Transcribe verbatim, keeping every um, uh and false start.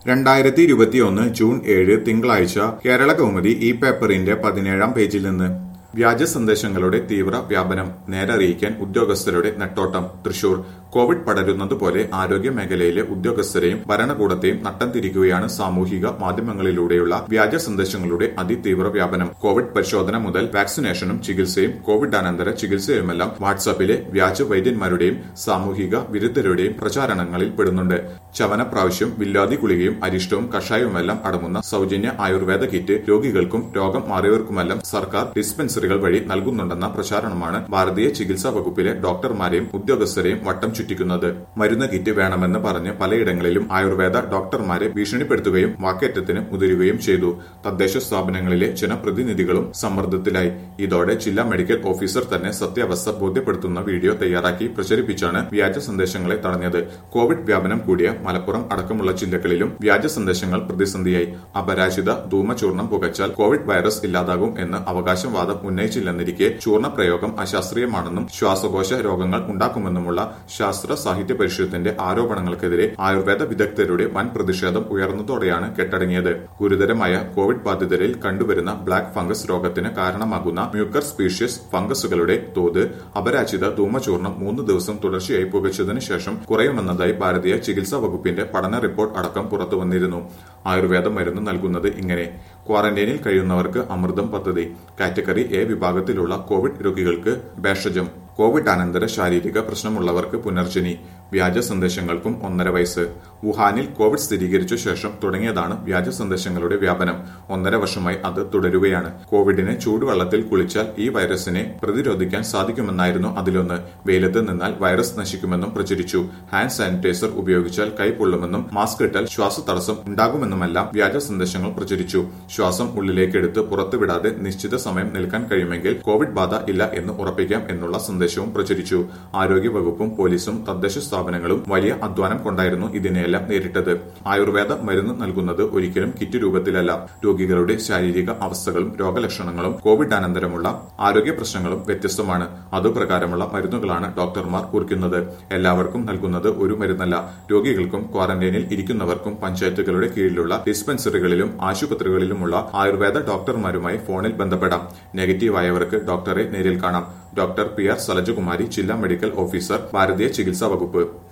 രണ്ടായിരത്തി ഇരുപത്തിയൊന്ന് ജൂൺ ഏഴ് തിങ്കളാഴ്ച കേരള കൗമുദി ഈ പേപ്പറിന്റെ പതിനേഴാം പേജിൽ നിന്ന് വ്യാജ സന്ദേശങ്ങളുടെ തീവ്ര വ്യാപനം നേരറിയിക്കാൻ ഉദ്യോഗസ്ഥരുടെ നെട്ടോട്ടം. തൃശൂർ കോവിഡ് പടരുന്നതുപോലെ ആരോഗ്യ മേഖലയിലെ ഉദ്യോഗസ്ഥരെയും ഭരണകൂടത്തെയും നട്ടം തിരിക്കുകയാണ് സാമൂഹിക മാധ്യമങ്ങളിലൂടെയുള്ള വ്യാജ സന്ദേശങ്ങളുടെ അതിതീവ്ര വ്യാപനം. കോവിഡ് പരിശോധന മുതൽ വാക്സിനേഷനും ചികിത്സയും കോവിഡാനന്തര ചികിത്സയുമെല്ലാം വാട്സാപ്പിലെ വ്യാജ വൈദ്യന്മാരുടെയും സാമൂഹിക വിരുദ്ധരുടെയും പ്രചാരണങ്ങളിൽ പെടുന്നുണ്ട്. ചവനപ്രാവശ്യം, വില്ലാതി ഗുളികയും അരിഷ്ടവും കഷായവുമെല്ലാം അടങ്ങുന്ന സൗജന്യ ആയുർവേദ കിറ്റ് രോഗികൾക്കും രോഗം മാറിയവർക്കുമെല്ലാം സർക്കാർ ഡിസ്പെൻസറികൾ വഴി നൽകുന്നുണ്ടെന്ന പ്രചാരണമാണ് ഭാരതീയ ചികിത്സാ വകുപ്പിലെ ഡോക്ടർമാരെയും ഉദ്യോഗസ്ഥരെയും വട്ടം ചുറ്റിക്കുന്നത്. മരുന്ന് കിറ്റ് വേണമെന്ന് പറഞ്ഞ് പലയിടങ്ങളിലും ആയുർവേദ ഡോക്ടർമാരെ ഭീഷണിപ്പെടുത്തുകയും വാക്കേറ്റത്തിന് മുതിരുകയും ചെയ്തു. തദ്ദേശ സ്ഥാപനങ്ങളിലെ ജനപ്രതിനിധികളും സമ്മർദ്ദത്തിലായി. ഇതോടെ ജില്ലാ മെഡിക്കൽ ഓഫീസർ തന്നെ സത്യാവസ്ഥ ബോധ്യപ്പെടുത്തുന്ന വീഡിയോ തയ്യാറാക്കി പ്രചരിപ്പിച്ചാണ് വ്യാജ സന്ദേശങ്ങളെ തടഞ്ഞത്. കോവിഡ് വ്യാപനം കൂടിയ മലപ്പുറം അടക്കമുള്ള ജില്ലകളിലും വ്യാജ സന്ദേശങ്ങൾ പ്രതിസന്ധിയായി. അപരാജിത ധൂമചൂർണം പുകച്ചാൽ കോവിഡ് വൈറസ് ഇല്ലാതാകും എന്ന് അവകാശവാദം ഉന്നയിച്ചില്ലെന്നിരിക്കെ ചൂർണ പ്രയോഗം അശാസ്ത്രീയമാണെന്നും ശ്വാസകോശ രോഗങ്ങൾ ഉണ്ടാക്കുമെന്നുമുള്ള ശാസ്ത്ര സാഹിത്യ പരിഷത്തിന്റെ ആരോപണങ്ങൾക്കെതിരെ ആയുർവേദ വിദഗ്ധരുടെ വൻ പ്രതിഷേധം ഉയർന്നതോടെയാണ് കെട്ടടങ്ങിയത്. ഗുരുതരമായ കോവിഡ് ബാധിതരിൽ കണ്ടുവരുന്ന ബ്ലാക്ക് ഫംഗസ് രോഗത്തിന് കാരണമാകുന്ന മ്യൂക്കർ സ്പീഷ്യസ് ഫംഗസുകളുടെ തോത് അപരാജിത ധൂമചൂർണം മൂന്ന് ദിവസം തുടർച്ചയായി പുകച്ചതിനു ശേഷം കുറയുമെന്നതായി ഭാരതീയ ചികിത്സാ വകുപ്പിന്റെ പഠന റിപ്പോർട്ട് അടക്കം പുറത്തുവന്നിരുന്നു. ആയുർവേദ മരുന്ന് നൽകുന്നത് ഇങ്ങനെ: ക്വാറന്റൈനിൽ കഴിയുന്നവർക്ക് അമൃതം പദ്ധതി. കാറ്റഗറി എ വിഭാഗത്തിലുള്ള കോവിഡ് രോഗികൾക്ക് ഭേഷജം. കോവിഡാനന്തര ശാരീരിക പ്രശ്നമുള്ളവർക്ക് പുനർജനി. വ്യാജ സന്ദേശങ്ങൾക്കും ഒന്നര വയസ്സ്. വുഹാനിൽ കോവിഡ് സ്ഥിരീകരിച്ച ശേഷം തുടങ്ങിയതാണ് വ്യാജ സന്ദേശങ്ങളുടെ വ്യാപനം. ഒന്നര വർഷമായി അത് തുടരുകയാണ്. കോവിഡിനെ ചൂടുവെള്ളത്തിൽ കുളിച്ചാൽ ഈ വൈറസിനെ പ്രതിരോധിക്കാൻ സാധിക്കുമെന്നായിരുന്നു അതിലൊന്ന്. വെയിലത്ത് നിന്നാൽ വൈറസ് നശിക്കുമെന്നും പ്രചരിച്ചു. ഹാൻഡ് സാനിറ്റൈസർ ഉപയോഗിച്ചാൽ കൈ പൊള്ളുമെന്നും മാസ്ക് ഇട്ടാൽ ശ്വാസതടസ്സം ഉണ്ടാകുമെന്നുമെല്ലാം വ്യാജ സന്ദേശങ്ങൾ പ്രചരിച്ചു. ശ്വാസം ഉള്ളിലേക്കെടുത്ത് പുറത്തുവിടാതെ നിശ്ചിത സമയം നിൽക്കാൻ കഴിയുമെങ്കിൽ കോവിഡ് ബാധ ഇല്ല എന്ന് ഉറപ്പിക്കാം എന്നുള്ള സന്ദേശവും പ്രചരിച്ചു. ആരോഗ്യ വകുപ്പും പോലീസും തദ്ദേശ സ്ഥാപനങ്ങളും വലിയ അധ്വാനം കൊണ്ടായിരുന്നു ഇതിനെയെല്ലാം നേരിട്ടത്. ആയുർവേദ മരുന്ന് നൽകുന്നത് ഒരിക്കലും കിറ്റ് രൂപത്തിലല്ല. രോഗികളുടെ ശാരീരിക അവസ്ഥകളും രോഗലക്ഷണങ്ങളും കോവിഡാനന്തരമുള്ള ആരോഗ്യ പ്രശ്നങ്ങളും വ്യത്യസ്തമാണ്. അതുപ്രകാരമുള്ള മരുന്നുകളാണ് ഡോക്ടർമാർ കുറിക്കുന്നത്. എല്ലാവർക്കും നൽകുന്നത് ഒരു മരുന്നല്ല. രോഗികൾക്കും ക്വാറന്റൈനിൽ ഇരിക്കുന്നവർക്കും പഞ്ചായത്തുകളുടെ കീഴിലുള്ള ഡിസ്പെൻസറികളിലും ആശുപത്രികളിലുമുള്ള ആയുർവേദ ഡോക്ടർമാരുമായി ഫോണിൽ ബന്ധപ്പെടാം. നെഗറ്റീവായവർക്ക് ഡോക്ടറെ നേരിൽ കാണാം. ഡോക്ടർ പി ആർ സലജകുമാരി, ജില്ലാ മെഡിക്കൽ ഓഫീസർ, ഭാരതീയ ചികിത്സാ വകുപ്പ്.